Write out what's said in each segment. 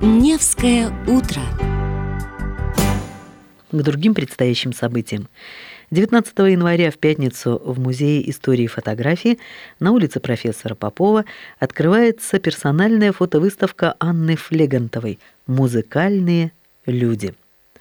Невское утро. К другим предстоящим событиям. 19 января в пятницу в Музее истории и фотографии на улице профессора Попова открывается персональная фотовыставка Анны Флегантовой «Музыкальные люди».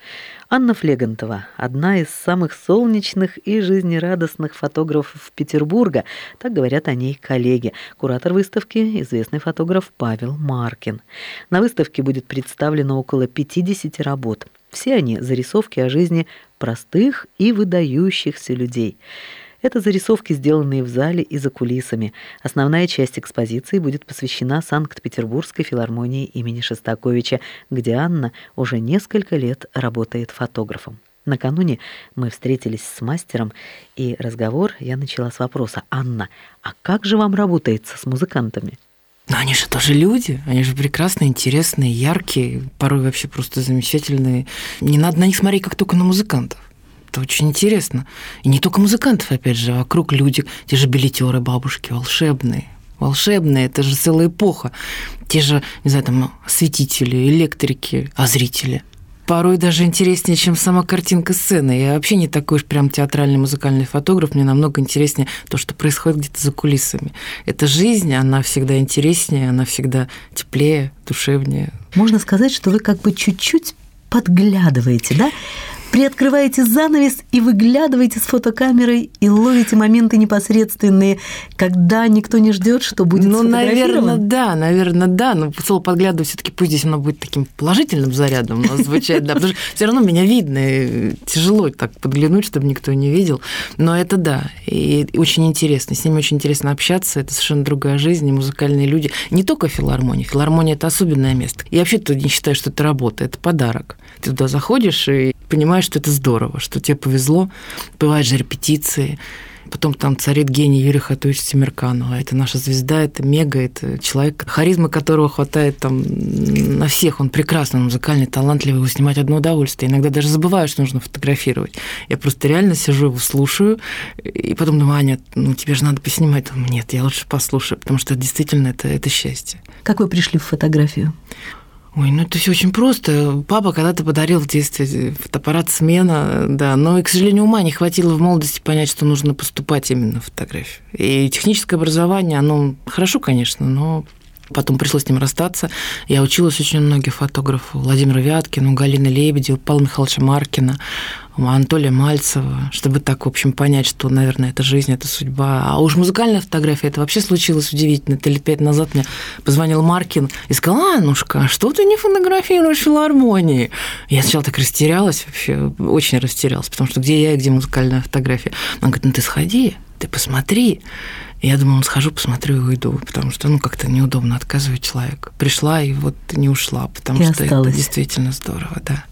Анна Флегантова – одна из самых солнечных и жизнерадостных фотографов Петербурга, так говорят о ней коллеги. Куратор выставки – известный фотограф Павел Маркин. На выставке будет представлено около 50 работ. Все они зарисовки о жизни простых и выдающихся людей. Это зарисовки, сделанные в зале и за кулисами. Основная часть экспозиции будет посвящена Санкт-Петербургской филармонии имени Шостаковича, где Анна уже несколько лет работает фотографом. Накануне мы встретились с мастером, и разговор я начала с вопроса: «Анна, а как же вам работается с музыкантами?» Но они же тоже люди, они же прекрасные, интересные, яркие, порой вообще просто замечательные. Не надо на них смотреть как только на музыкантов. Это очень интересно. И не только музыкантов, опять же, вокруг люди, те же билетеры, бабушки, волшебные. Волшебные, это же целая эпоха. Те же, не знаю, там, осветители, электрики, зрители. Порой даже интереснее, чем сама картинка сцены. Я вообще не такой уж прям театральный музыкальный фотограф, мне намного интереснее то, что происходит где-то за кулисами. Эта жизнь, она всегда интереснее, она всегда теплее, душевнее. Можно сказать, что вы как бы чуть-чуть подглядываете, да? Приоткрываете занавес и выглядываете с фотокамерой и ловите моменты непосредственные, когда никто не ждет, что будет сфотографировано. Наверное, да. Но слово «подглядывать» все-таки пусть здесь оно будет таким положительным зарядом звучать, да, потому что все равно меня видно, и тяжело так подглянуть, чтобы никто не видел. Но это да, и очень интересно. С ними очень интересно общаться, это совершенно другая жизнь, и музыкальные люди. Не только филармония. Филармония – это особенное место. Я вообще-то не считаю, что это работа, это подарок. Ты туда заходишь и понимаешь, что это здорово, что тебе повезло. Бывают же репетиции. Потом там царит гений Юрий Хатуевич Темирканова. Это наша звезда, это мега, это человек, харизмы которого хватает там на всех. Он прекрасный, музыкальный, талантливый, его снимать одно удовольствие. Иногда даже забываю, что нужно фотографировать. Я просто реально сижу, его слушаю, и потом думаю: Аня, тебе же надо поснимать. Думаю: нет, я лучше послушаю, потому что действительно это счастье. Как вы пришли в фотографию? Ой, это все очень просто. Папа когда-то подарил в детстве фотоаппарат «Смена», да, но, к сожалению, ума не хватило в молодости понять, что нужно поступать именно в фотографию. И техническое образование, оно хорошо, конечно, но потом пришлось с ним расстаться. Я училась очень многих фотографов: Владимира Вяткина, Галины Лебедева, Павла Михайловича Маркина, Анатолия Мальцева, чтобы так, в общем, понять, что, наверное, это жизнь, это судьба. А уж музыкальная фотография, это вообще случилось удивительно. Это лет 5 назад мне позвонил Маркин и сказал: Аннушка, что ты не фотографируешь в филармонии? Я сначала так растерялась, вообще очень растерялась, потому что где я и где музыкальная фотография? Он говорит: ты сходи, ты посмотри. И я думала: схожу, посмотрю и уйду, потому что, как-то неудобно отказывать человеку. Пришла и вот не ушла, потому что это действительно здорово, да.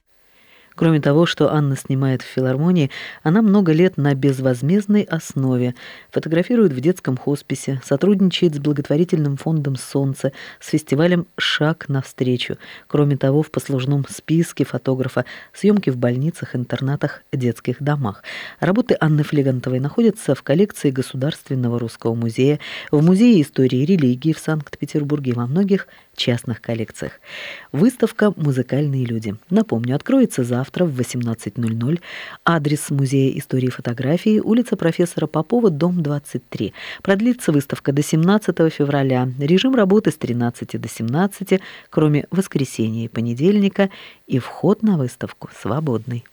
Кроме того, что Анна снимает в филармонии, она много лет на безвозмездной основе фотографирует в детском хосписе, сотрудничает с благотворительным фондом «Солнце», с фестивалем «Шаг навстречу». Кроме того, в послужном списке фотографа съемки в больницах, интернатах, детских домах. Работы Анны Флегантовой находятся в коллекции Государственного русского музея, в Музее истории и религии в Санкт-Петербурге и во многих частных коллекциях. Выставка «Музыкальные люди». Напомню, откроется завтра в 18:00. Адрес Музея истории и фотографии: улица профессора Попова, дом 23. Продлится выставка до 17 февраля. Режим работы с 13 до 17, кроме воскресенья и понедельника, и вход на выставку свободный.